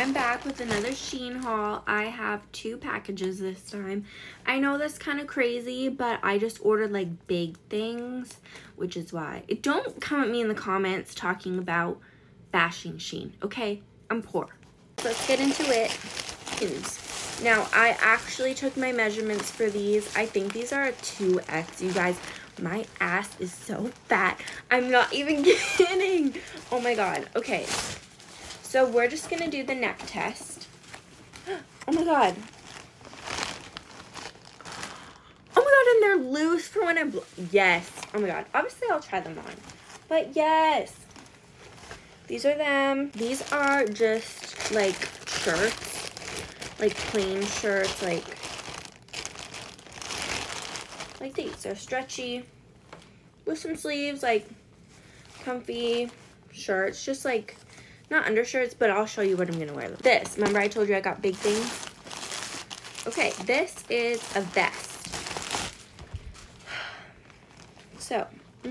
I'm back with another Shein haul. I have 2 packages this time. I know that's kind of crazy, but I just ordered like big things, which is why. Don't come at me in the comments talking about bashing Shein, okay? I'm poor. Let's get into it. Now, I actually took my measurements for these. I think these are a 2X, you guys. My ass is so fat. I'm not even kidding. Oh my god. Okay. So we're just gonna do the neck test. Oh my god. Oh my god, and they're loose for when I'm yes. Oh my god. Obviously I'll try them on. But yes. These are them. These are just like shirts. Like plain shirts, like these. They're stretchy with some sleeves, like comfy shirts, just like not undershirts, but I'll show you what I'm gonna wear. This, remember I told you I got big things? Okay, this is a vest. So,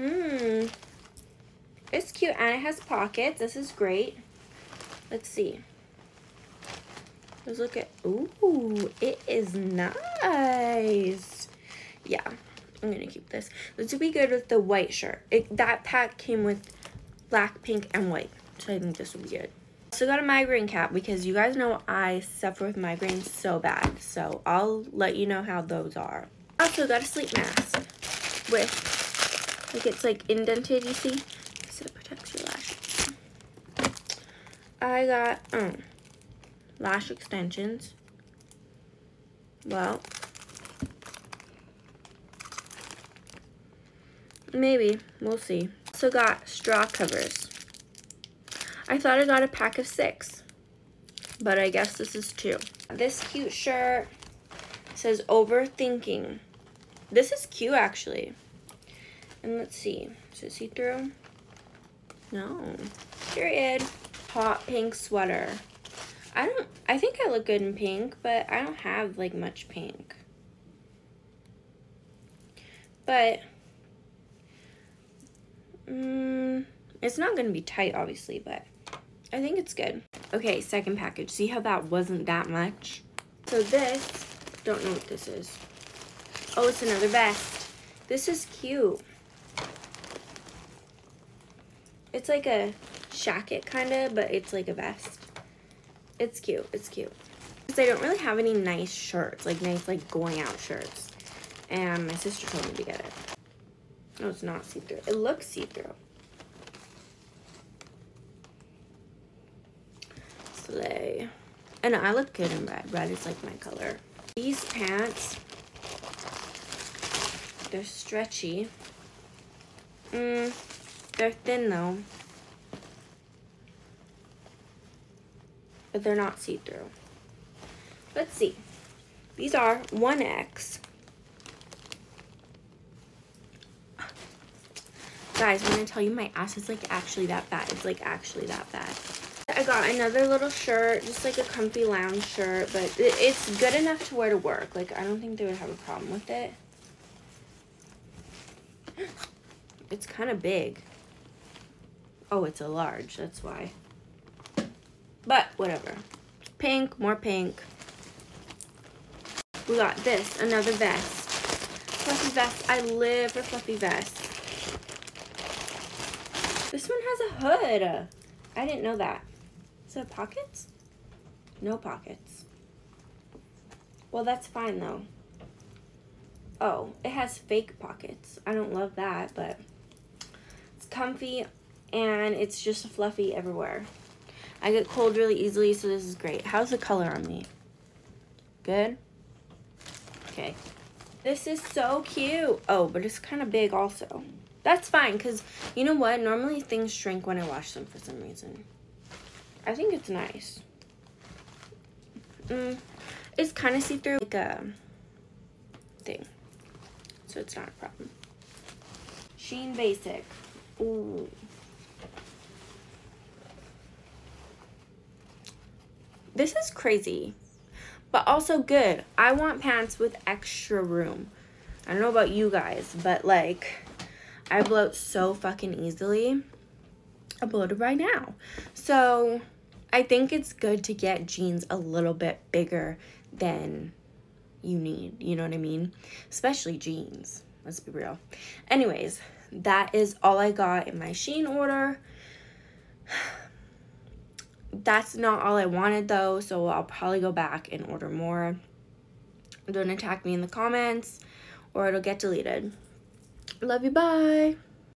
it's cute and it has pockets. This is great. Let's see. Let's look at, ooh, it is nice. Yeah, I'm gonna keep this. This would be good with the white shirt. That pack came with black, pink, and white. So I think this will be good. Also got a migraine cap because you guys know I suffer with migraines so bad. So I'll let you know how those are. Also got a sleep mask with, like it's like indented, you see? So it protects your lashes. I got, lash extensions. Well, maybe. We'll see. Also got straw covers. I thought I got a pack of 6, but I guess this is 2. This cute shirt says overthinking. This is cute actually. And let's see. Is it see-through? No. Period. Hot pink sweater. I think I look good in pink, but I don't have like much pink. But it's not gonna be tight obviously, but I think it's good. Okay, second package. See how that wasn't that much? So this, don't know what this is. Oh, it's another vest. This is cute. It's like a shacket kinda, but it's like a vest. It's cute, it's cute. Because I don't really have any nice shirts, like nice like going out shirts. And my sister told me to get it. No, it's not see-through. It looks see-through. Slay. And I look good in red. Red is like my color. These pants, they're stretchy. They're thin though. But they're not see-through. Let's see. These are 1X. Guys, when I tell you my ass is like actually that fat, it's like actually that fat. I got another little shirt, just like a comfy lounge shirt, but it's good enough to wear to work. Like, I don't think they would have a problem with it. It's kind of big. Oh, it's a large, that's why. But, whatever. Pink, more pink. We got this, another vest. Fluffy vest. I live for fluffy vests. This one has a hood. I didn't know that. Is it pockets? No pockets. Well, that's fine though. Oh, it has fake pockets. I don't love that, but it's comfy and it's just fluffy everywhere. I get cold really easily, so this is great. How's the color on me? Good? Okay. This is so cute. Oh, but it's kind of big also. That's fine, because you know what? Normally things shrink when I wash them for some reason. I think it's nice. It's kind of see-through, like a thing. So it's not a problem. Shein Basic. Ooh. This is crazy, but also good. I want pants with extra room. I don't know about you guys, but like, I bloat so fucking easily. I bloated right now. So I think it's good to get jeans a little bit bigger than you need. You know what I mean? Especially jeans. Let's be real. Anyways, that is all I got in my Shein order. That's not all I wanted though, so I'll probably go back and order more. Don't attack me in the comments or it'll get deleted. Love you, bye.